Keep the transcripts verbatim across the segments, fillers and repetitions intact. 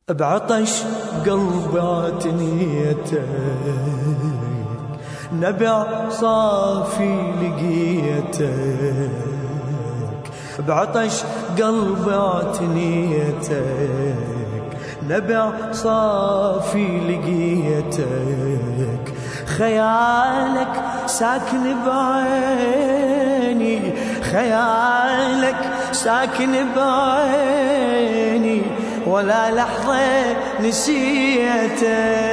بعطش قلبي عتنيتك، نبع صافي لقيتك. بعطش قلبي عتنيتك، نبع صافي لقيتك. خيالك ساكن بعيني، خيالك ساكن بعيني، ولا لحظة نسيتك.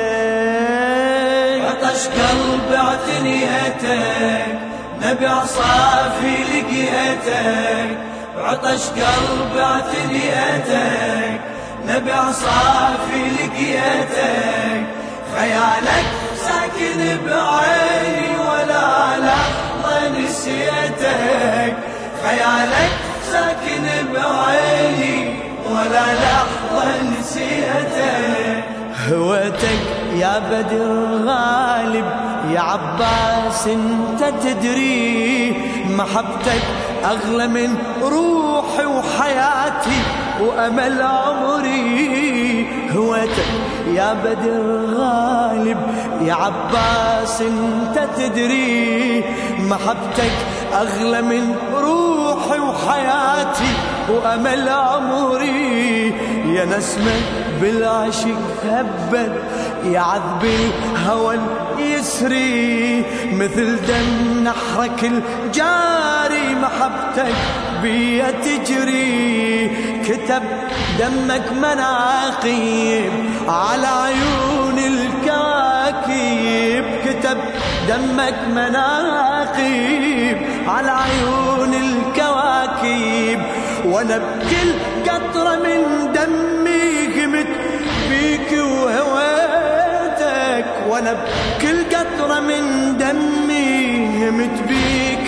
عطش قلبي عتنيتك، نبع صافي لقيتك. عطش قلبي عتنيتك، نبع صافي لقيتك. خيالك ساكن بعيني، ولا لحظة نسيتك. خيالك ساكن بعيني، ولا لحظة نسيتك. هوتك يا بدر غالب، يا عباس انت تدري، محبتك اغلى من روحي وحياتي وامل عمري. هوتك يا بدر غالب، يا عباس انت تدري، محبتك اغلى من روحي وحياتي وامل عمري. يا نسمة بالعشق هبت، يا عذب الهوى يسري، مثل دم نحرك الجاري، محبتك بيا تجري. كتب دمك مناقيب على عيون الكواكب، كتب دمك مناقيب على عيون الكواكب. وانا بكل قطرة من دمي قمت بيك وهويتك، وانا بكل قطرة من دمي قمت بيك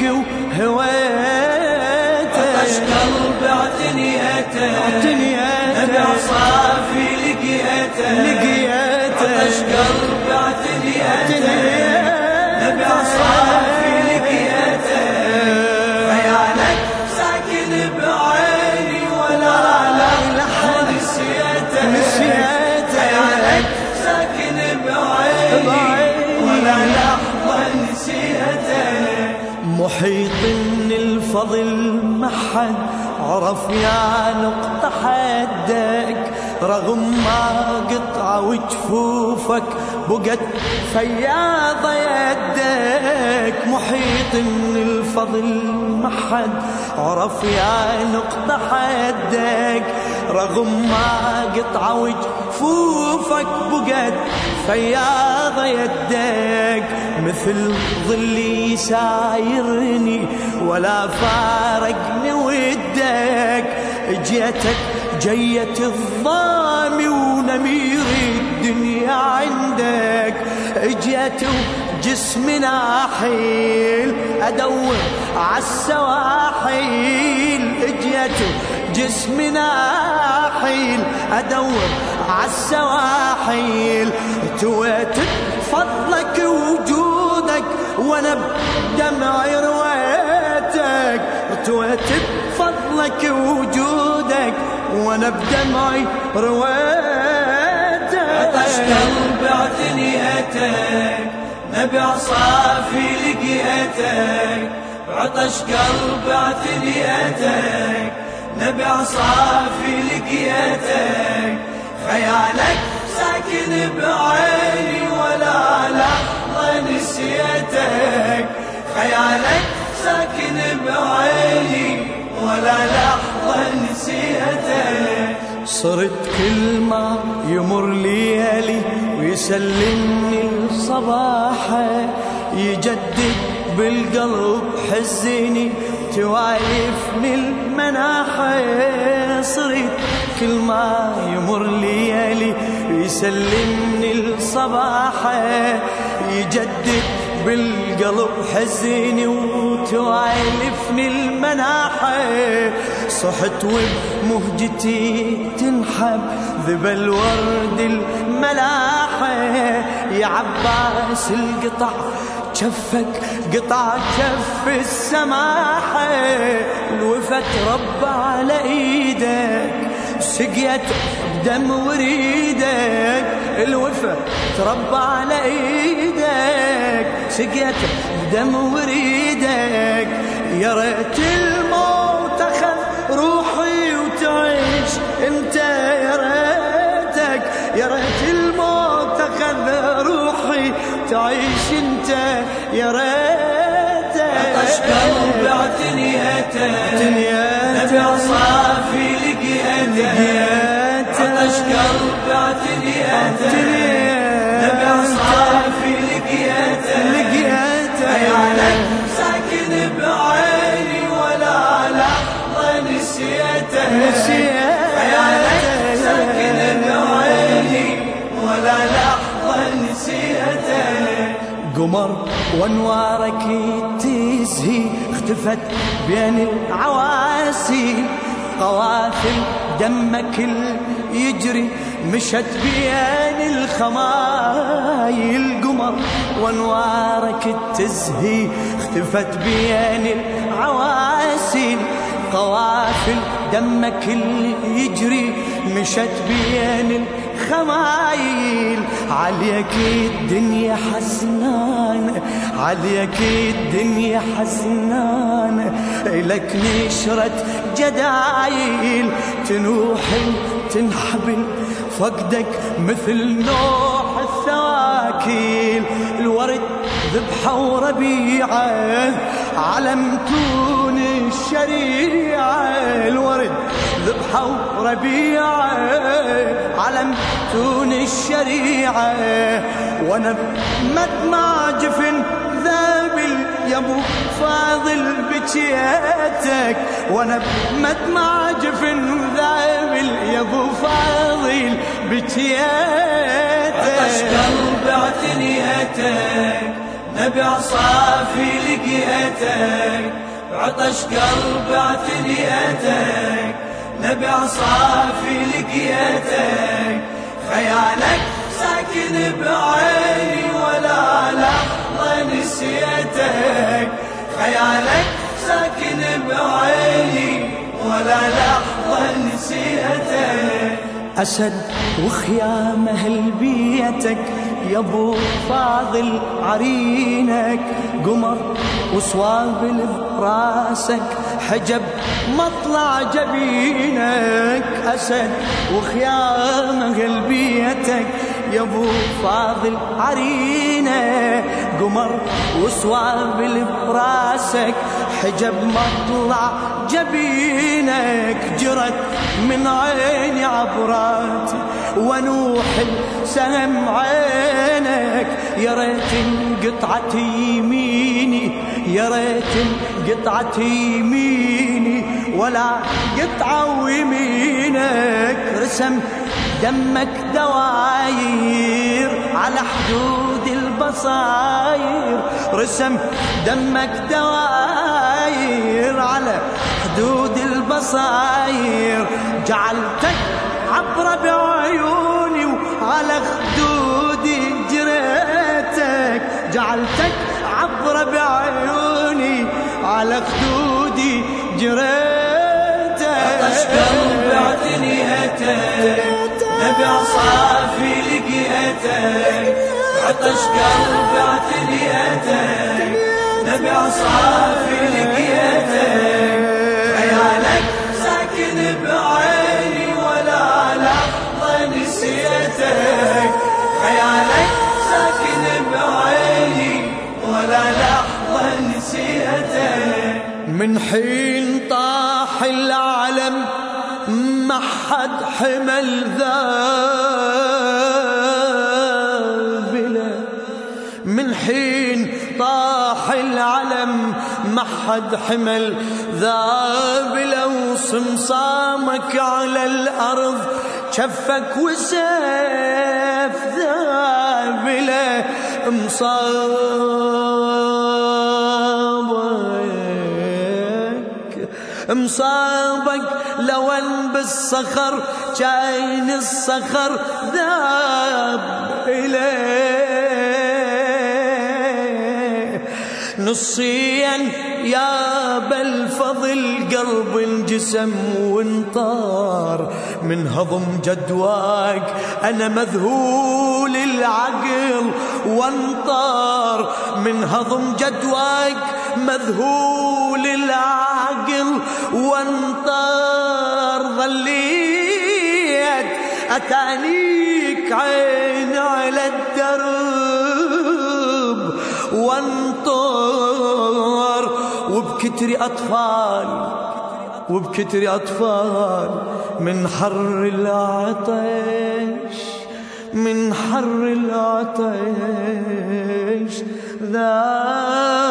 وهويتك. عطش قلبي عتنيتك، نبع صافي لقيتك. عطش قلبي عتنيتك، نبع صافي لقيتك. خيالك ساكن بعيني، ولا لحظة نسيتك. خيالك ساكن بعيني، ولا لحظة نسيتك. محيط من الفضل محد عرف يا نقطة حدك، رغم ما قطع وجفوفك بقت فياضة يدك. محيط من الفضل محد عرف يا نقطة حدك، رغم ما قطع وجفوفك بقت فياضة يدك. مثل ظلي سايرني ولا فارقني ودك، جيتك جيت الظامي ونمير الدنيا عندك. جيت وجسمي ناحيل ادور عالسواحيل، جيت جسمي ناحيل ادور عالسواحيل. تويت فضلك وجودك وانا بدمعي رويتك، تويت بفضلك وجودك وانا بدمعي رويتك. عطش قلبي عتنيتك، نبع صافي لقيتك. عطش قلبي عتنيتك، نبع صافي لقيتك. خيالك ساكن بعيني، ولا لحظة نسيتك. خيالك ساكن بعيني، ولا لحظة نسيتك. صرت كل ما يمر ليالي ويسلمني الصباحة، يجدد بالقلب حزني توالفني المناحة. صرت كل ما يمر ليالي ويسلمني الصباحة، يجدد بالقلب حزني وتوالفني المناحة. صحت وبمهجتي تنحب ذبل الورد الملاحة. يا عباس القطع جفك قطع جف السماحة، الوفت رب على ايدك سقيت بدم وريدك، الوفا تربى على ايدك، سقيت بدم وريدك. يا ريت الموت اخذ روحي وتعيش انت، يا ريتك يا ريت الموت اخذ روحي تعيش انت، يا ريتك. عطش قلبي اعتنيتك، نبي عصافي لقيتك، عطش قلبي اعتنيتك، نبي عصافي لقيتك، عيالك ساكن بعيني ولا لحظة نسيتك، عيالك ساكن بعيني ولا لحظة نسيتك. قمر وانوارك تزهي اختفت بين العواسي، قوافل دمك يجري مشت بين الخمايل. قمر وانوارك تزهي اختفت بين العواسي، قوافل دمك يجري مشت بين الخمايل. عليك الدنيا حزنانة، عليك الدنيا حزنانة، لك نشرت جدايل تنوح تنحبل فقدك مثل نوح الثواكيل. الورد ذبحة وربيعة علم تون الشريعة، الورد ذبحة وربيعة علم تون الشريعة. وانا بمدمع جفن ذابل يا ابو فاضل بكيتك، وانا بمدمع جفن ذابل يا ابو فاضل بكيتك. عطش قلبي اعتنيتك، نبي عصافي لقيتك، عطش قلبي اعتنيتك، نبي عصافي لقيتك، خيالك ساكن بعيني ولا لحظة نسيتك، خيالك ساكن بعيني ولا لحظة نسيتك. أسد وخيام أهل بيتك يا ابو فاضل عرينك، قمر وصوابل براسك حجب مطلع جبينك. أسد وخيام أهل بيتك يا ابو فاضل عرينك، قمر وصوابل براسك حجب مطلع جبينك. جرت من عيني عبراتي ونوح سهم عينك، يا ريت انقطعت يميني، يا ريت انقطعت يميني ولا قطعة ويمينك. رسم دمك دواير على حدود البصاير، رسم دمك دواير على حدود البصاير. جعلتك عبرة بعيوني وعلى خدودي جريتك، جعلتك عبرة بعيوني على خدودي جريتك. عطش قلبي اعتنيتك، نبي عصافي لقيتك، عطش قلبي اعتنيتك، نبي عصافي لقيتك، خيالك ساكن بعيني ولا لحظة نسيتك، خيالك ساكن بعيني ولا لحظة نسيتك. من حين طاح العلم ما حد حمل ذابله، من حين طاح العلم ما حد حمل ذابله، وصمصامك على الأرض شفك وسيف ذابله. مصابك مصابك لون بالصخر جاين الصخر ذاب إليه. نصيا يا بالفضل قلب انجسم وانطار من هضم جدواك أنا مذهول العقل وانطر، من هضم جدواك مذهول العقل وانطر. ظليت أتانيك عين على الدرب وانطر، وبكتري أطفال وبكتري أطفال من حر العطش، من حر العطش ذا